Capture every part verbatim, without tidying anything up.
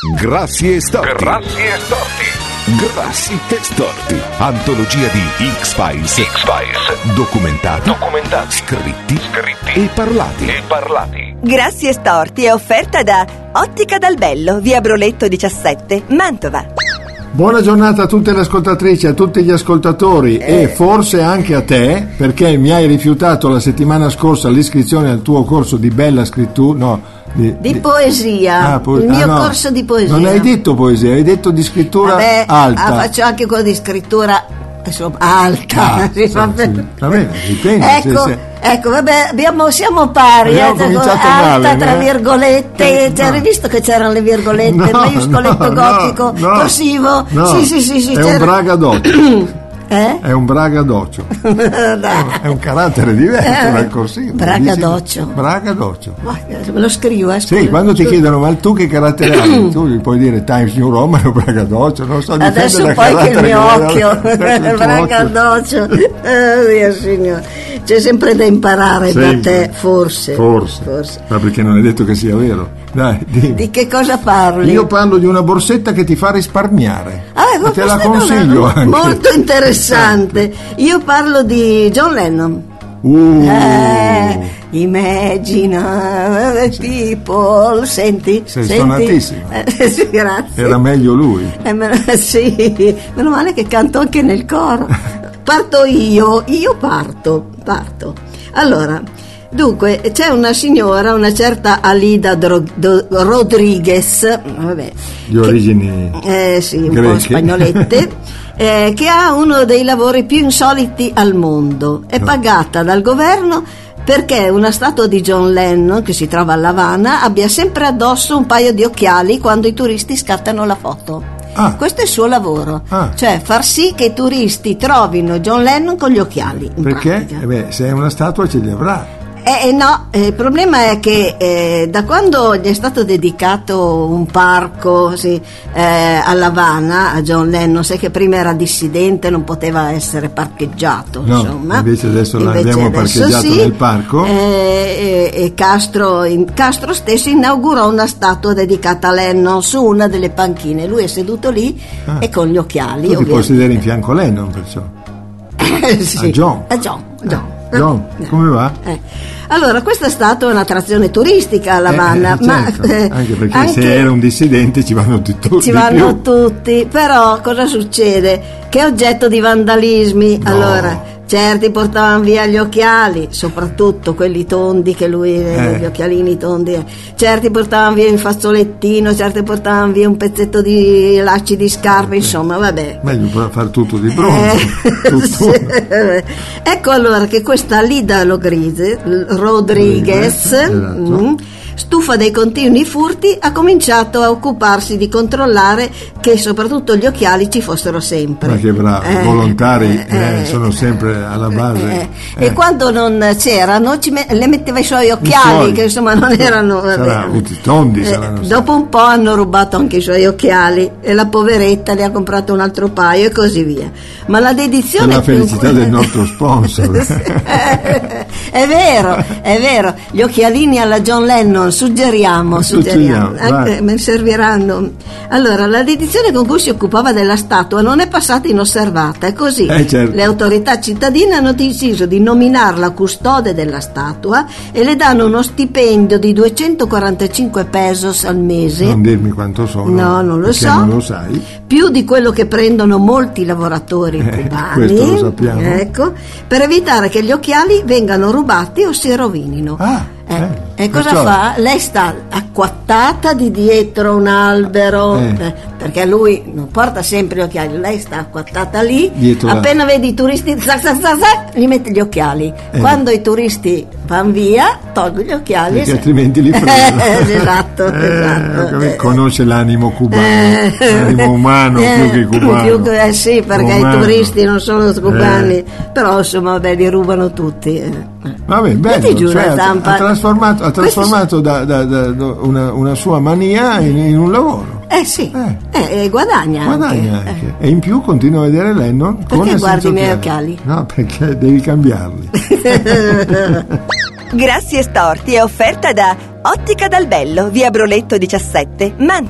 Grassi e Storti. Grassi e Storti. Grassi e Storti. Antologia di X-Files. X-Files. Documentati. Documentati. Scritti. Scritti. E parlati. E parlati. Grassi e Storti è offerta da Ottica Dal Bello, via Broletto diciassette, Mantova. Buona giornata a tutte le ascoltatrici, a tutti gli ascoltatori eh. e forse anche a te, perché mi hai rifiutato la settimana scorsa l'iscrizione al tuo corso di bella scrittura, no, di, di, di poesia, ah, po- il mio ah, no. corso di poesia. Non hai detto poesia, hai detto di scrittura Vabbè, alta. Ah, faccio anche quello di scrittura insomma, alta. Ah, sì, va bene, dipende. Ecco, se, se... ecco, vabbè, abbiamo, siamo pari, abbiamo eh, alta male, tra eh? virgolette, no. cioè, hai visto che c'erano le virgolette, no, il maiuscoletto no, gotico, no, corsivo, no. sì sì sì, sì è c'era... un bragadoccio. Eh? È un bragadoccio. È un carattere diverso eh, dal corsivo. Bragadoccio. Bragadoccio. Me lo scrivo, eh, sì, quando ti chiedono ma tu che carattere hai, tu gli puoi dire Times New Roman o bragadoccio, non so. Adesso poi che il mio occhio, bragadoccio. Oh mio signore, c'è sempre da imparare sempre. Da te, forse. Forse. Forse. Ma perché non è detto che sia vero. Dai, dimmi. Di che cosa parli? Io parlo di una borsetta che ti fa risparmiare. Ah, te la consiglio anche. Molto interessante. Io parlo di John Lennon. Uh. Eh, Imagine people, senti? Sei senti? stonatissimo. Eh, sì, grazie. Era meglio lui. Eh, meno, sì, meno male che canto anche nel coro. Parto io, io parto, parto. Allora, dunque, c'è una signora, una certa Alida Dro- Do- Rodriguez, vabbè, di origini che, eh, sì, un greche. po' spagnolette, eh, che ha uno dei lavori più insoliti al mondo. È no. pagata dal governo perché una statua di John Lennon, che si trova a Havana, abbia sempre addosso un paio di occhiali quando i turisti scattano la foto. Ah. Questo è il suo lavoro, ah. cioè far sì che i turisti trovino John Lennon con gli occhiali. Perché? Eh beh, se è una statua ce li avrà. Eh, no, eh, il problema è che eh, da quando gli è stato dedicato un parco sì, eh, a Havana, a John Lennon, sai che prima era dissidente, non poteva essere parcheggiato, no, insomma. Invece adesso invece l'abbiamo adesso parcheggiato sì, nel parco. Eh, e, e Castro, in, Castro stesso inaugurò una statua dedicata a Lennon su una delle panchine. Lui è seduto lì ah. e con gli occhiali. Tu ti puoi sedere in fianco a Lennon, perciò. sì, a John. A John, John. Ah. John, come va? Eh. Allora, questa statua è un'attrazione turistica a Havana, eh, eh, certo. ma eh, anche perché anche se era un dissidente ci vanno tutti. Ci vanno tutti, però cosa succede? Che è oggetto di vandalismi. No. Allora, certi portavano via gli occhiali, soprattutto quelli tondi che lui eh. gli occhialini tondi. Certi portavano via un fazzolettino, certi portavano via un pezzetto di lacci di scarpe, eh. insomma, vabbè. Meglio far tutto di bronzo. Eh. tutto. Ecco allora che questa Lida Rodriguez, Rodriguez esatto. mh, stufa dei continui furti, ha cominciato a occuparsi di controllare che soprattutto gli occhiali ci fossero sempre. Ma che bravo, i eh, volontari eh, eh, sono sempre alla base. Eh, eh. E quando non c'erano ci me- le metteva i suoi occhiali, suoi. Che insomma non erano... Sarà avuti tondi, eh, saranno dopo un po' hanno rubato anche i suoi occhiali e la poveretta le ha comprato un altro paio e così via. Ma la dedizione... Per la felicità più... del nostro sponsor. È vero, è vero. Gli occhialini alla John Lennon suggeriamo, suggeriamo, anche, mi serviranno. Allora, la dedizione con cui si occupava della statua non è passata inosservata, è così. Eh, certo. Le autorità cittadine hanno deciso di nominarla custode della statua e le danno uno stipendio di duecentoquarantacinque pesos al mese. Non dirmi quanto sono. No, non lo so. Non lo sai. Più di quello che prendono molti lavoratori eh, cubani. Questo lo sappiamo. Ecco, per evitare che gli occhiali vengano rubati o si rovinino. Ah. Eh, Eh, e cosa perciò... fa? Lei sta acquattata di dietro un albero, eh. eh, perché lui non porta sempre gli occhiali, lei sta acquattata lì, dietro appena la... vedi i turisti, zac, zac, zac, zac, gli mette gli occhiali. Eh. Quando i turisti vanno via, tolgo gli occhiali. Perché se... altrimenti li prendo. esatto, eh, esatto. Eh, conosce l'animo cubano, eh. l'animo umano eh, più che cubano. Più che, eh sì, perché umano. I turisti non sono cubani, eh. però insomma, vabbè, li rubano tutti. Eh. Vabbè, bello, giù, cioè, ha, ha trasformato, ha trasformato da, da, da, da una, una sua mania in, in un lavoro. Eh sì, eh. Eh, e guadagna, guadagna anche. anche. Eh. E in più continua a vedere Lennon. Perché guardi i miei occhiali? No, perché devi cambiarli. Grassi e Storti è offerta da Ottica Dal Bello, via Broletto diciassette, Mantova.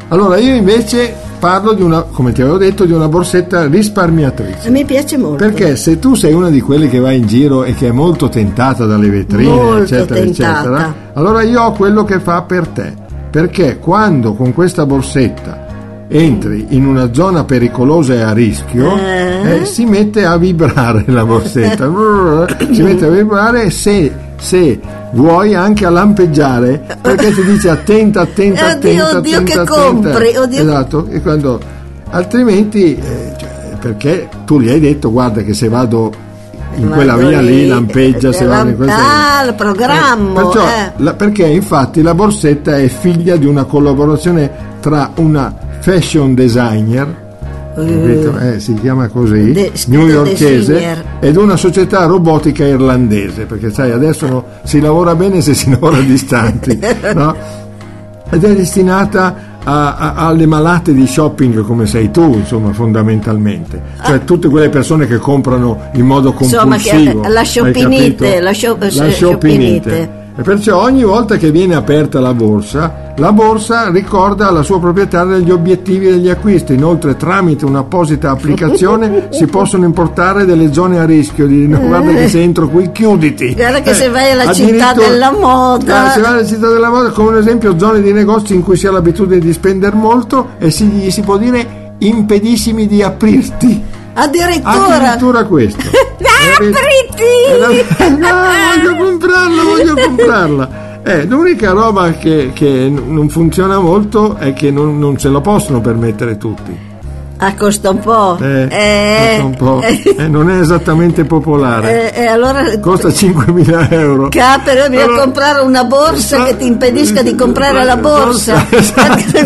Allora io invece parlo di una, come ti avevo detto, di una borsetta risparmiatrice. Mi piace molto. Perché se tu sei una di quelle che va in giro e che è molto tentata dalle vetrine, Molto eccetera, tentata. eccetera, allora io ho quello che fa per te. Perché quando con questa borsetta entri in una zona pericolosa e a rischio, Eh? eh, si mette a vibrare la borsetta, si mette a vibrare e se, se vuoi anche a lampeggiare, perché ti dice attenta, attenta, Oddio, attenta, oddio, attenta, che attenta. compri, oddio. Esatto, e quando, altrimenti, eh, cioè, perché tu gli hai detto guarda che se vado in quella Vado via lì lì, lampeggia, se eh, vado in questa ah, il programma, eh, perciò, eh. la- perché infatti la borsetta è figlia di una collaborazione tra una fashion designer, capito? Eh, si chiama così, De- scritto newyorkese, designer. ed una società robotica irlandese, perché sai adesso no, si lavora bene se si lavora distanti, no? Ed è destinata a, a- alle malate di shopping come sei tu, insomma, fondamentalmente, cioè tutte quelle persone che comprano in modo Insomma, compulsivo, che la hai shoppinite, capito? la shop- La shoppinite. shoppinite. E perciò ogni volta che viene aperta la borsa, la borsa ricorda alla sua proprietaria degli obiettivi degli acquisti. Inoltre, tramite un'apposita applicazione si possono importare delle zone a rischio. Di, no, guarda che se entro qui, chiuditi. Guarda che se vai alla addirittura- città della moda. Eh, se vai alla città della moda, come un esempio, zone di negozi in cui si ha l'abitudine di spendere molto e si, gli si può dire impedissimi di aprirti. Addirittura. Addirittura questo. Apriti! Eh, no, voglio comprarla, voglio comprarla. Eh, l'unica roba che, che n- non funziona molto è che non, non se lo possono permettere tutti. Ah, costa un po'. Eh, Eh, costa un po'. eh, Eh, non è esattamente popolare. eh, eh, allora Costa cinquemila euro. Capere, devi Allora- comprare una borsa che ti impedisca di comprare la borsa. Esatto.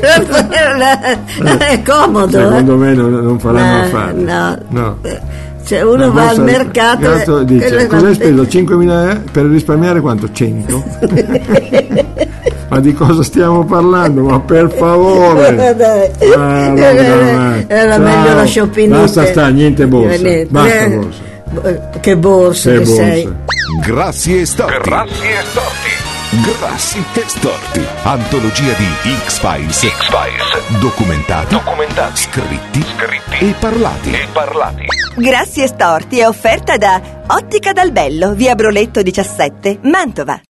È comodo. Secondo eh. me non, non faranno No, affari. no. No. Cioè uno La va al borsa- mercato Gatto e- dice quello è cosa hai una- speso? cinquemila euro per risparmiare quanto? cento? Ma di cosa stiamo parlando? Ma per favore, Dai. Ah, no, dai. Era Ciao. meglio la shopping. Basta sta, niente borsa. Niente. Basta Eh, borsa. Che borsa Che che borsa. sei. Grassi e storti. Grassi e storti. Grassi e storti. Antologia di X-Files. X-Files. Documentati, Documentati. scritti, Scritti. e parlati. E parlati. Grassi e storti è offerta da Ottica dal Bello, via Broletto diciassette, Mantova.